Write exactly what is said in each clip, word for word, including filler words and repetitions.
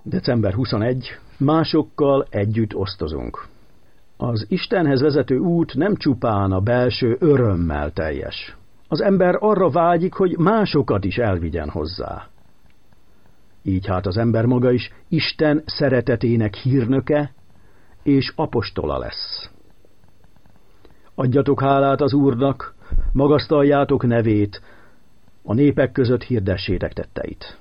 december huszanegy. Másokkal együtt osztozunk. Az Istenhez vezető út nem csupán a belső örömmel teljes. Az ember arra vágyik, hogy másokat is elvigyen hozzá. Így hát az ember maga is Isten szeretetének hírnöke és apostola lesz. Adjatok hálát az Úrnak, magasztaljátok nevét, a népek között hirdessétek tetteit.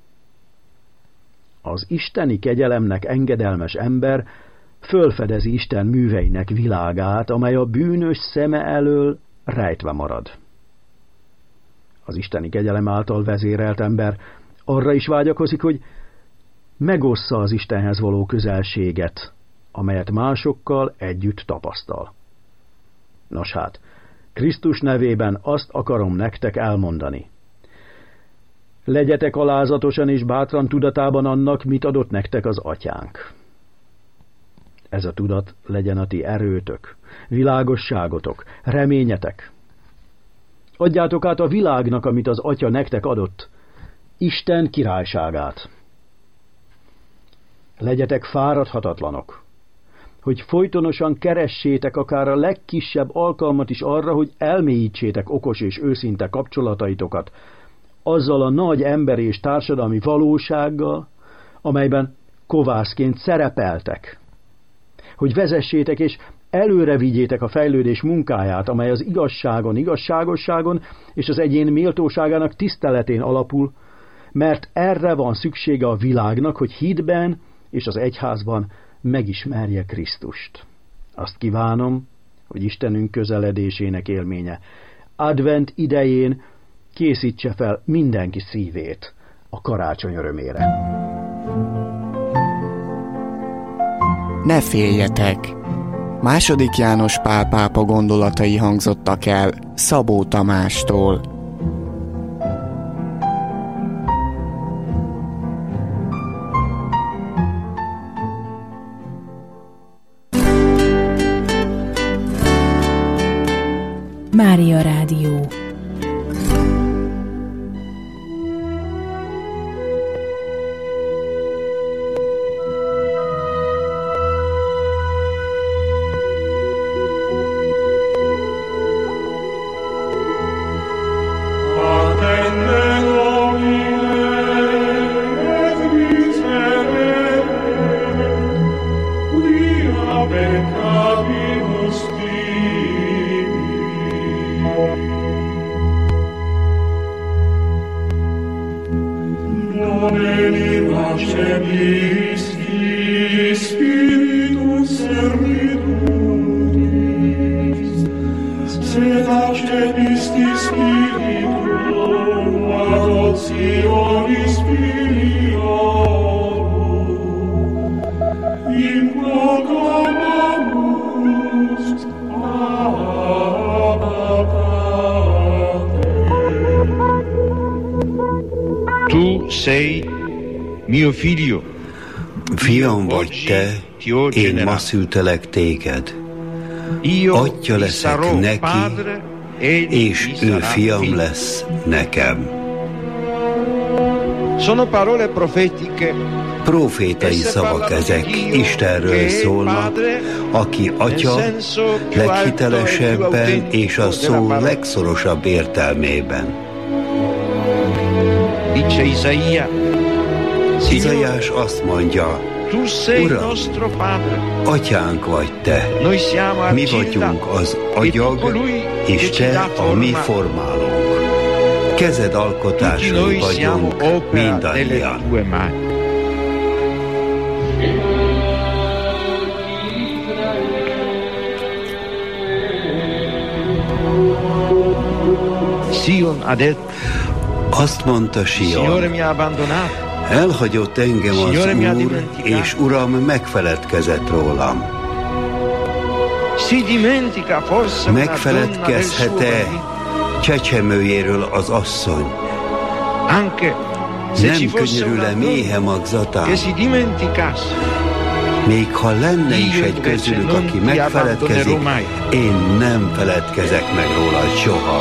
Az isteni kegyelemnek engedelmes ember fölfedezi Isten műveinek világát, amely a bűnös szeme elől rejtve marad. Az isteni kegyelem által vezérelt ember arra is vágyakozik, hogy megossza az Istenhez való közelséget, amelyet másokkal együtt tapasztal. Nos hát, Krisztus nevében azt akarom nektek elmondani. Legyetek alázatosan és bátran tudatában annak, mit adott nektek az atyánk. Ez a tudat legyen a ti erőtök, világosságotok, reményetek. Adjátok át a világnak, amit az atya nektek adott, Isten királyságát. Legyetek fáradhatatlanok, hogy folytonosan keressétek akár a legkisebb alkalmat is arra, hogy elmélyítsétek okos és őszinte kapcsolataitokat azzal a nagy emberi és társadalmi valósággal, amelyben kovászként szerepeltek. Hogy vezessétek és előre vigyétek a fejlődés munkáját, amely az igazságon, igazságosságon és az egyén méltóságának tiszteletén alapul, mert erre van szüksége a világnak, hogy hitben és az egyházban megismerje Krisztust. Azt kívánom, hogy Istenünk közeledésének élménye advent idején készítse fel mindenki szívét a karácsony örömére. Ne féljetek! Második János Pál pápa gondolatai hangzottak el Szabó Tamástól. Mária Rádió. Tu sei mio figlio. Fiam vagy te, én ma szültelek téged. Atya leszek neki, és ő fiam lesz nekem. Sono parole profetiche. Profétai szavak ezek, Istenről szólnak, aki atya leghitelesebben és a szó legszorosabb értelmében. Dice Isaia. Izaiás azt mondja, Uram, atyánk vagy te, mi vagyunk az agyag, és te a mi formálónk. Kezed alkotásai vagyunk mindannyian. Sion ha detto, azt mondta Sion, elhagyott engem az Úr, és Uram megfeledkezett rólam. Megfeledkezhet-e csecsemőjéről az asszony? Nem könyörül-e méhe magzatán? Még ha lenne is egy közülük, aki megfeledkezik, én nem feledkezek meg rólad soha.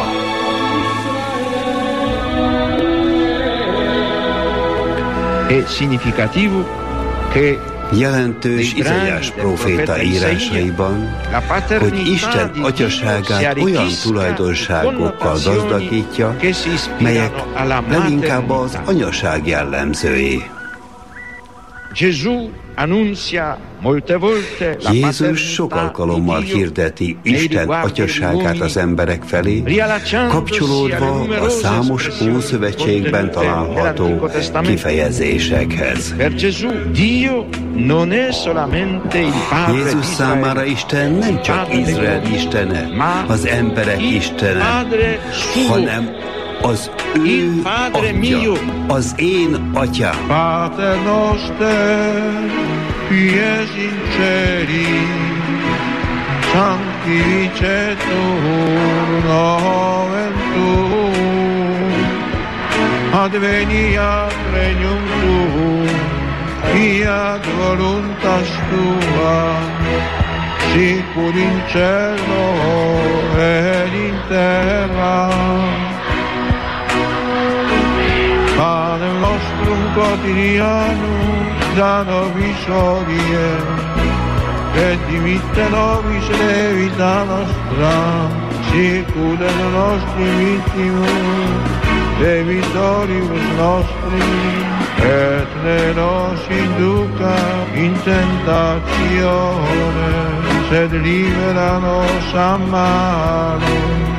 È significativo Jelentős Izaiás próféta írásaiban, hogy Isten atyaságát olyan tulajdonságokkal gazdagítja, melyek leginkább az anyaság jellemzői. Jézus sok alkalommal hirdeti Isten atyaságát az emberek felé, kapcsolódva a számos Ószövetségben található kifejezésekhez. Jézus számára Isten nem csak Izrael istene, az emberek istene, hanem az ő atya, az én atyám. Pater noster, qui es in celi, sanctificetur nomen tuum, adveniat regnum tuum, fiat voluntas tua, sicur in cielo et in terra. Panem nostrum quotidianum da nobis hodie, et dimitte nobis debita nostra, sicur et nostri vittimus debitoribus nostri, et ne nos induca in tentatione, sed libera nos a malo.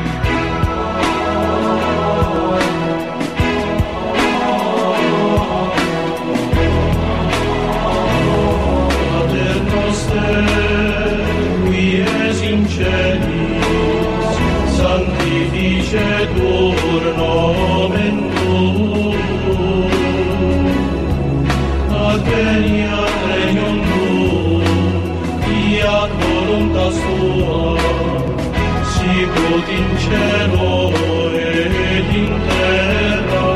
Sanctificetur nomen tuum, adveniat regnum tuum, fiat voluntas tua, sicut in cielo et in terra.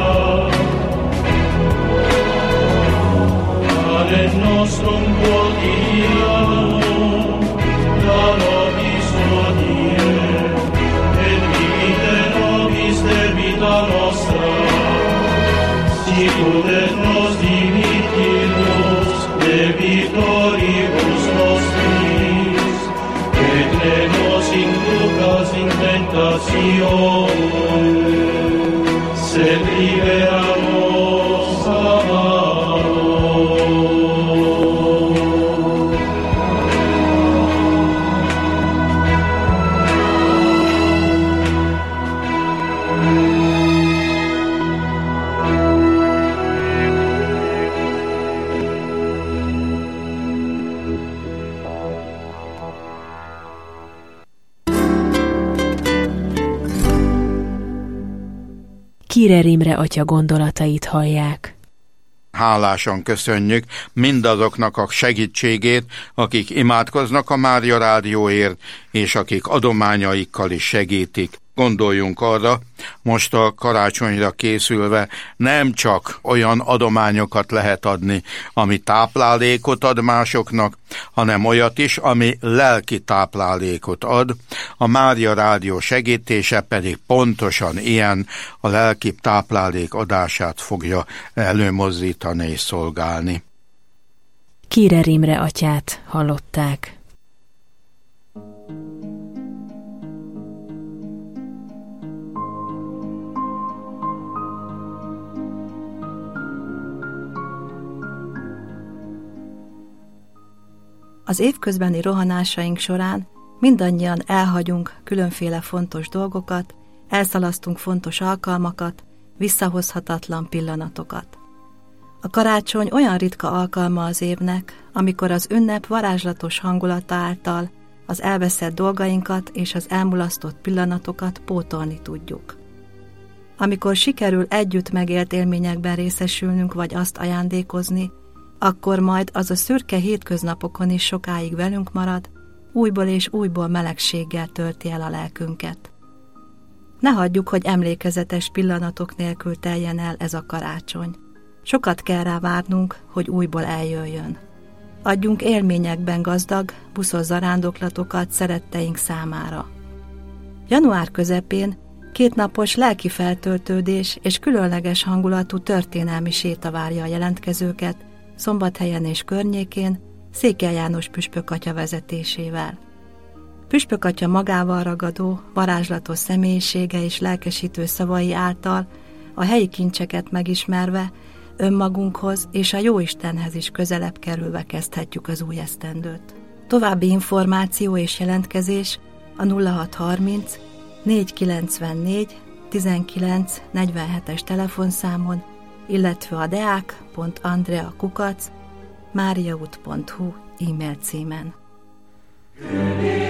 Panem nostrum quotidianum da nobis hodie, debita nostra, sicur et nos dimittimus debitoribus nostris, et ne nos inducas in tentatione, sed libera nos a malo. Kírer Imre atya gondolatait hallják. Hálásan köszönjük mindazoknak a segítségét, akik imádkoznak a Mária Rádióért, és akik adományaikkal is segítik. Gondoljunk arra, most a karácsonyra készülve nem csak olyan adományokat lehet adni, ami táplálékot ad másoknak, hanem olyat is, ami lelki táplálékot ad. A Mária Rádió segítése pedig pontosan ilyen, a lelki táplálék adását fogja előmozdítani és szolgálni. Kírer Imre atyát hallották. Az évközbeni rohanásaink során mindannyian elhagyunk különféle fontos dolgokat, elszalasztunk fontos alkalmakat, visszahozhatatlan pillanatokat. A karácsony olyan ritka alkalma az évnek, amikor az ünnep varázslatos hangulata által az elveszett dolgainkat és az elmulasztott pillanatokat pótolni tudjuk. Amikor sikerül együtt megélt élményekben részesülnünk vagy azt ajándékozni, akkor majd az a szürke hétköznapokon is sokáig velünk marad, újból és újból melegséggel tölti el a lelkünket. Ne hagyjuk, hogy emlékezetes pillanatok nélkül teljen el ez a karácsony. Sokat kell rá várnunk, hogy újból eljöjjön. Adjunk élményekben gazdag, buszos zarándoklatokat szeretteink számára. Január közepén kétnapos lelki feltöltődés és különleges hangulatú történelmi séta várja a jelentkezőket Szombathelyen és környékén Székely János püspökatya vezetésével. Püspökatya magával ragadó, varázslatos személyisége és lelkesítő szavai által a helyi kincseket megismerve önmagunkhoz és a Jóistenhez is közelebb kerülve kezdhetjük az új esztendőt. További információ és jelentkezés a nulla hat harminc négyszázkilencvennégy tizenkilenc negyvenhetes telefonszámon, illetve a deák pont andrea kukac máriaút pont hu e-mail címen.